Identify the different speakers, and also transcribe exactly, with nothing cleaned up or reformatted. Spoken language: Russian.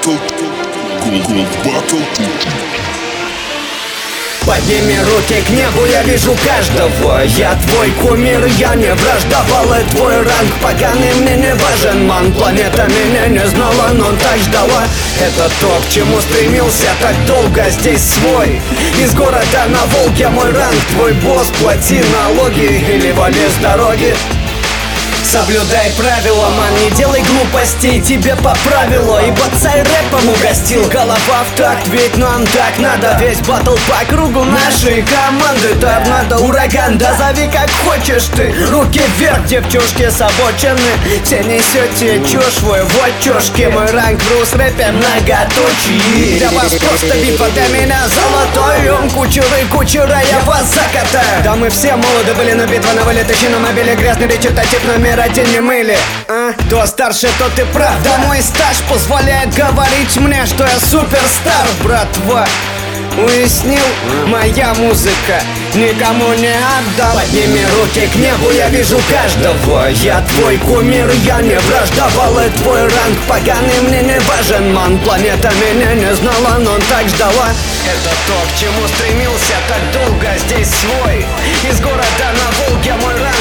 Speaker 1: Глубоко, глубоко.
Speaker 2: Подними руки к небу, я вижу каждого. Я твой кумир, я не враждовал. И твой ранг поганый мне не важен, ман. Планета меня не знала, но так ждала. Это то, к чему стремился так долго. Здесь свой, из города на Волге. Мой ранг, твой босс, плати налоги или вали с дороги. Соблюдай правила, ман, не делай глупостей, тебе по правилу. Ибо царь рэпом угостил. Голова в такт, ведь нам так надо. Весь батл по кругу нашей команды. Торнадо, ураган, да зови как хочешь ты. Руки вверх, девчушки с обочины. Все несете чушь, вы в отчушке. Мой ранг в рус-рэпе многоточие. Для вас просто битва, для меня золотой. Он кучеры, кучера, я вас закатаю. Да мы все молоды были, но битва на вылет. Ищи на мобиле грязный речитатив, номер один не мыли, а? Кто старше, тот и прав. Да мой стаж позволяет говорить мне, что я суперстар, братва. Уяснил? Моя музыка никому не отдам. Подними руки к небу, я вижу каждого. Я твой кумир, я не враждовал. И твой ранг поганый мне не важен, ман. Планета меня не знала, но так ждала. Это то, к чему стремился так долго. Здесь свой, из города на Волге. Мой ранг,